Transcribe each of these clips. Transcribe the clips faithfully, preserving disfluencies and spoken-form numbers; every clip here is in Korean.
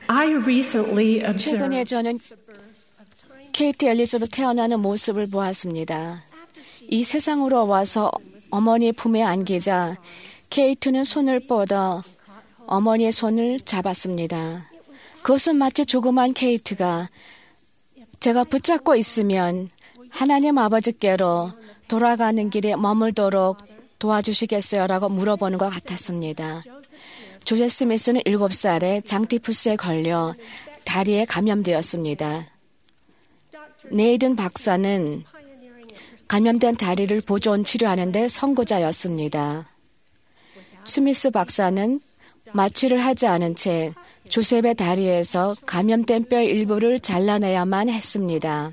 I recently 최근에 observed 저는 케이트 엘리자베스 태어나는 모습을 보았습니다. 이 세상으로 와서 어머니의 품에 안기자 케이트는 손을 뻗어 어머니의 손을 잡았습니다. 그것은 마치 조그만 케이트가 제가 붙잡고 있으면 하나님 아버지께로 돌아가는 길에 머물도록 도와주시겠어요? 라고 물어보는 것 같았습니다. 조셉 스미스는 일곱 살에 장티푸스에 걸려 다리에 감염되었습니다. 네이든 박사는 감염된 다리를 보존 치료하는 데 선구자였습니다. 스미스 박사는 마취를 하지 않은 채 조셉의 다리에서 감염된 뼈 일부를 잘라내야만 했습니다.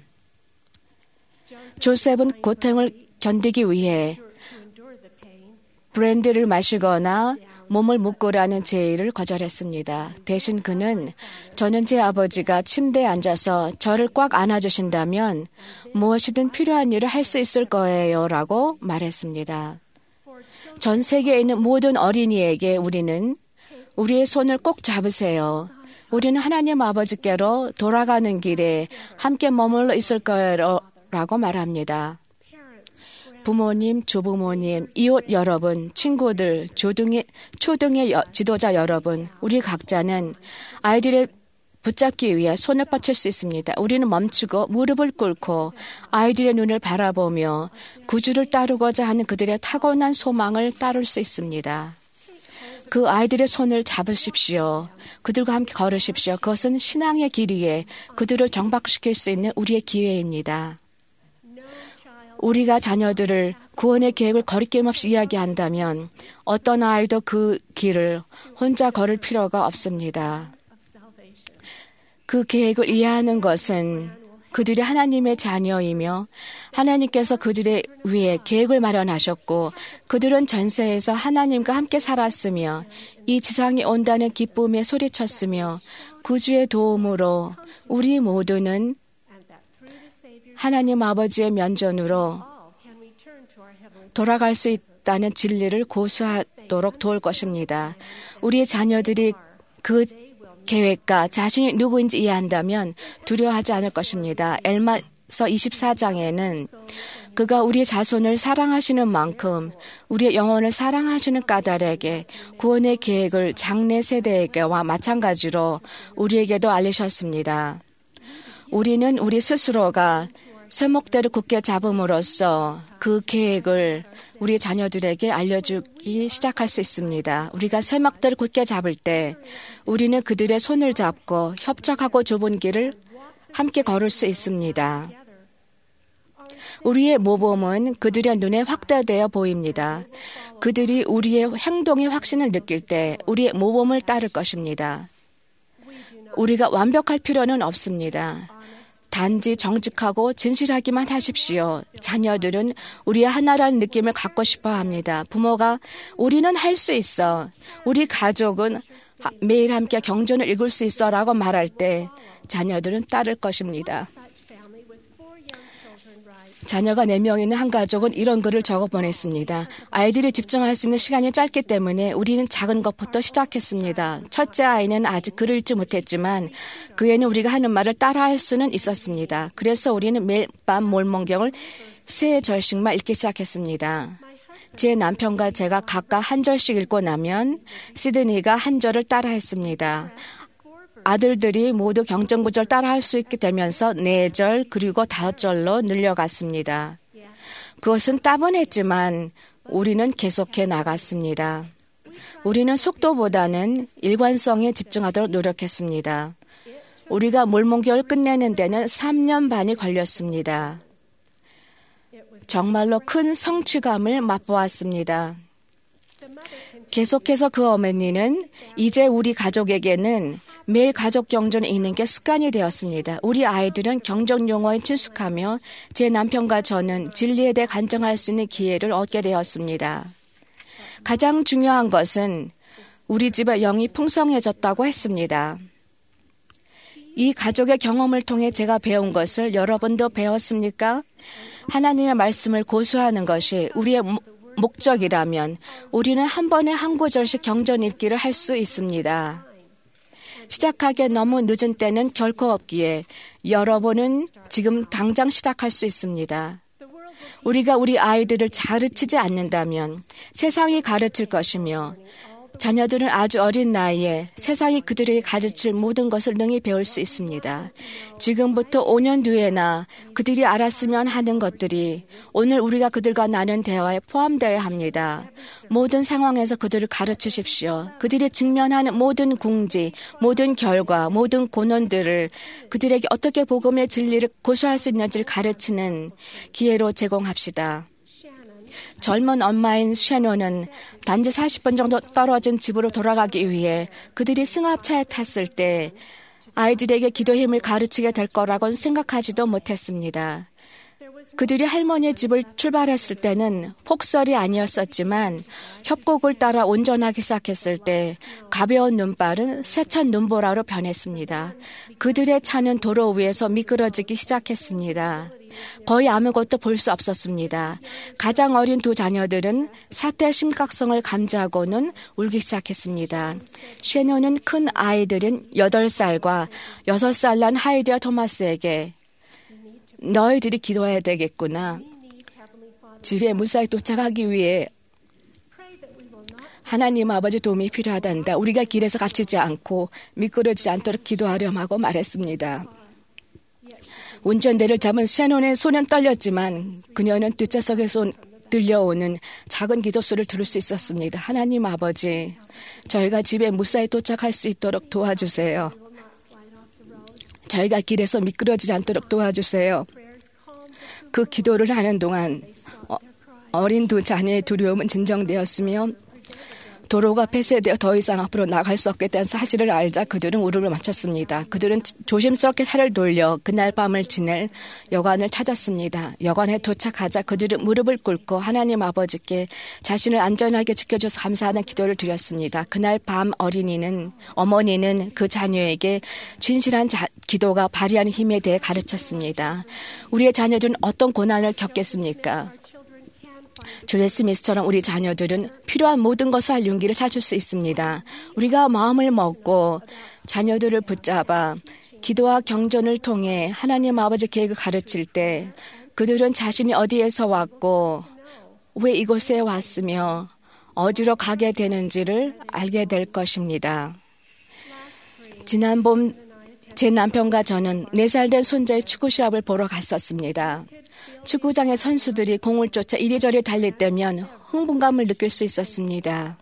조셉은 고통을 견디기 위해 브랜디를 마시거나 몸을 묶으라는 제의를 거절했습니다. 대신 그는 저는 제 아버지가 침대에 앉아서 저를 꽉 안아주신다면 무엇이든 필요한 일을 할 수 있을 거예요 라고 말했습니다. 전 세계에 있는 모든 어린이에게 우리는 우리의 손을 꼭 잡으세요. 우리는 하나님 아버지께로 돌아가는 길에 함께 머물러 있을 거예요 라고 말합니다. 부모님, 조부모님, 이웃 여러분, 친구들, 조등의, 초등의 여, 지도자 여러분, 우리 각자는 아이들을 붙잡기 위해 손을 뻗칠 수 있습니다. 우리는 멈추고 무릎을 꿇고 아이들의 눈을 바라보며 구주를 따르고자 하는 그들의 타고난 소망을 따를 수 있습니다. 그 아이들의 손을 잡으십시오. 그들과 함께 걸으십시오. 그것은 신앙의 길 위에 그들을 정박시킬 수 있는 우리의 기회입니다. 우리가 자녀들을 구원의 계획을 거리낌 없이 이야기한다면 어떤 아이도 그 길을 혼자 걸을 필요가 없습니다. 그 계획을 이해하는 것은 그들이 하나님의 자녀이며 하나님께서 그들의 위해 계획을 마련하셨고 그들은 전세에서 하나님과 함께 살았으며 이 지상에 온다는 기쁨에 소리쳤으며 구주의 도움으로 우리 모두는 하나님 아버지의 면전으로 돌아갈 수 있다는 진리를 고수하도록 도울 것입니다. 우리의 자녀들이 그 계획과 자신이 누구인지 이해한다면 두려워하지 않을 것입니다. 엘마서 이십사 장에는 그가 우리의 자손을 사랑하시는 만큼 우리의 영혼을 사랑하시는 까닭에 구원의 계획을 장래 세대에게와 마찬가지로 우리에게도 알리셨습니다. 우리는 우리 스스로가 쇠목대를 굳게 잡음으로써 그 계획을 우리 자녀들에게 알려주기 시작할 수 있습니다. 우리가 쇠목대를 굳게 잡을 때 우리는 그들의 손을 잡고 협력하고 좁은 길을 함께 걸을 수 있습니다. 우리의 모범은 그들의 눈에 확대되어 보입니다. 그들이 우리의 행동의 확신을 느낄 때 우리의 모범을 따를 것입니다. 우리가 완벽할 필요는 없습니다. 단지 정직하고 진실하기만 하십시오. 자녀들은 우리의 하나라는 느낌을 갖고 싶어 합니다. 부모가 우리는 할 수 있어. 우리 가족은 매일 함께 경전을 읽을 수 있어 라고 말할 때 자녀들은 따를 것입니다. 자녀가 네 명 있는 한 가족은 이런 글을 적어 보냈습니다. 아이들이 집중할 수 있는 시간이 짧기 때문에 우리는 작은 것부터 시작했습니다. 첫째 아이는 아직 글을 읽지 못했지만 그 애는 우리가 하는 말을 따라할 수는 있었습니다. 그래서 우리는 매일 밤 몰몬경을 세 절씩만 읽기 시작했습니다. 제 남편과 제가 각각 한 절씩 읽고 나면 시드니가 한 절을 따라했습니다. 아들들이 모두 경전구절 따라할 수 있게 되면서 네 절 그리고 다섯 절로 늘려갔습니다. 그것은 따분했지만 우리는 계속해 나갔습니다. 우리는 속도보다는 일관성에 집중하도록 노력했습니다. 우리가 몰몬교를 끝내는 데는 삼 년 반이 걸렸습니다. 정말로 큰 성취감을 맛보았습니다. 계속해서 그 어머니는 이제 우리 가족에게는 매일 가족 경전을 읽는 게 습관이 되었습니다. 우리 아이들은 경전 용어에 친숙하며 제 남편과 저는 진리에 대해 간증할 수 있는 기회를 얻게 되었습니다. 가장 중요한 것은 우리 집의 영이 풍성해졌다고 했습니다. 이 가족의 경험을 통해 제가 배운 것을 여러분도 배웠습니까? 하나님의 말씀을 고수하는 것이 우리의 목적이라면 우리는 한 번에 한 구절씩 경전 읽기를 할 수 있습니다. 시작하기에 너무 늦은 때는 결코 없기에 여러분은 지금 당장 시작할 수 있습니다. 우리가 우리 아이들을 가르치지 않는다면 세상이 가르칠 것이며 자녀들은 아주 어린 나이에 세상이 그들에게 가르칠 모든 것을 능히 배울 수 있습니다. 지금부터 오 년 뒤에나 그들이 알았으면 하는 것들이 오늘 우리가 그들과 나눈 대화에 포함되어야 합니다. 모든 상황에서 그들을 가르치십시오. 그들이 직면하는 모든 궁지, 모든 결과, 모든 고난들을 그들에게 어떻게 복음의 진리를 고수할 수 있는지를 가르치는 기회로 제공합시다. 젊은 엄마인 셰논은 단지 사십 분 정도 떨어진 집으로 돌아가기 위해 그들이 승합차에 탔을 때 아이들에게 기도 힘을 가르치게 될 거라고는 생각하지도 못했습니다. 그들이 할머니의 집을 출발했을 때는 폭설이 아니었었지만 협곡을 따라 운전하기 시작했을 때 가벼운 눈발은 세찬 눈보라로 변했습니다. 그들의 차는 도로 위에서 미끄러지기 시작했습니다. 거의 아무것도 볼 수 없었습니다. 가장 어린 두 자녀들은 사태의 심각성을 감지하고는 울기 시작했습니다. 셰논은 큰 아이들인 여덟 살과 여섯 살 난 하이디와 토마스에게 너희들이 기도해야 되겠구나. 집에 무사히 도착하기 위해 하나님 아버지 도움이 필요하단다. 우리가 길에서 갇히지 않고 미끄러지지 않도록 기도하렴 하고 말했습니다. 운전대를 잡은 셰논의 손은 떨렸지만 그녀는 뒷좌석에서 들려오는 작은 기도 소리를 들을 수 있었습니다. 하나님 아버지, 저희가 집에 무사히 도착할 수 있도록 도와주세요. 저희가 길에서 미끄러지지 않도록 도와주세요. 그 기도를 하는 동안 어, 어린 두 자녀의 두려움은 진정되었으며 도로가 폐쇄되어 더 이상 앞으로 나갈 수 없겠다는 사실을 알자 그들은 울음을 멈췄습니다. 그들은 조심스럽게 차를 돌려 그날 밤을 지낼 여관을 찾았습니다. 여관에 도착하자 그들은 무릎을 꿇고 하나님 아버지께 자신을 안전하게 지켜줘서 감사하는 기도를 드렸습니다. 그날 밤 어린이는 어머니는 그 자녀에게 진실한 자, 기도가 발휘하는 힘에 대해 가르쳤습니다. 우리의 자녀들은 어떤 고난을 겪겠습니까? 조엘 스미스처럼 우리 자녀들은 필요한 모든 것을 할 용기를 찾을 수 있습니다. 우리가 마음을 먹고 자녀들을 붙잡아 기도와 경전을 통해 하나님 아버지 계획을 가르칠 때 그들은 자신이 어디에서 왔고 왜 이곳에 왔으며 어디로 가게 되는지를 알게 될 것입니다. 지난 봄 제 남편과 저는 네 살 된 손자의 축구 시합을 보러 갔었습니다. 축구장의 선수들이 공을 쫓아 이리저리 달릴 때면 흥분감을 느낄 수 있었습니다.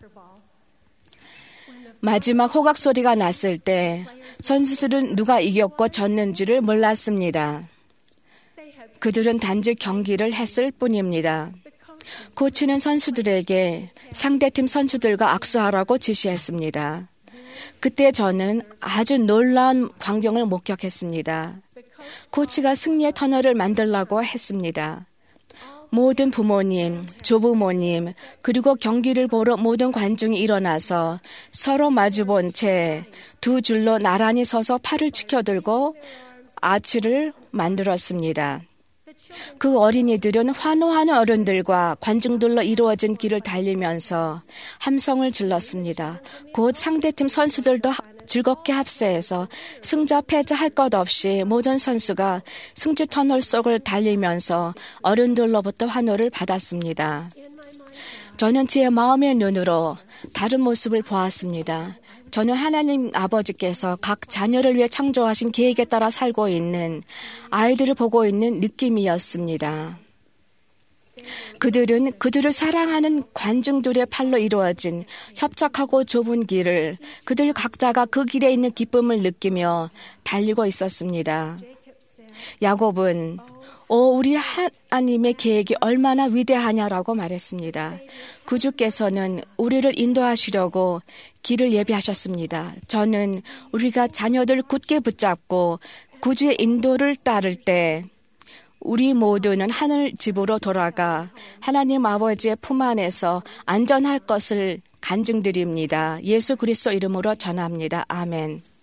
마지막 호각 소리가 났을 때 선수들은 누가 이겼고 졌는지를 몰랐습니다. 그들은 단지 경기를 했을 뿐입니다. 코치는 선수들에게 상대팀 선수들과 악수하라고 지시했습니다. 그때 저는 아주 놀라운 광경을 목격했습니다. 코치가 승리의 터널을 만들라고 했습니다. 모든 부모님, 조부모님, 그리고 경기를 보러 모든 관중이 일어나서 서로 마주본 채 두 줄로 나란히 서서 팔을 치켜들고 아치를 만들었습니다. 그 어린이들은 환호하는 어른들과 관중들로 이루어진 길을 달리면서 함성을 질렀습니다. 곧 상대팀 선수들도 즐겁게 합세해서 승자 패자 할 것 없이 모든 선수가 승지 터널 속을 달리면서 어른들로부터 환호를 받았습니다. 저는 제 마음의 눈으로 다른 모습을 보았습니다. 저는 하나님 아버지께서 각 자녀를 위해 창조하신 계획에 따라 살고 있는 아이들을 보고 있는 느낌이었습니다. 그들은 그들을 사랑하는 관중들의 팔로 이루어진 협착하고 좁은 길을 그들 각자가 그 길에 있는 기쁨을 느끼며 달리고 있었습니다. 야곱은 오, 우리 하나님의 계획이 얼마나 위대하냐라고 말했습니다. 구주께서는 우리를 인도하시려고 길을 예비하셨습니다. 저는 우리가 자녀들 굳게 붙잡고 구주의 인도를 따를 때 우리 모두는 하늘 집으로 돌아가 하나님 아버지의 품 안에서 안전할 것을 간증드립니다. 예수 그리스도 이름으로 전합니다. 아멘.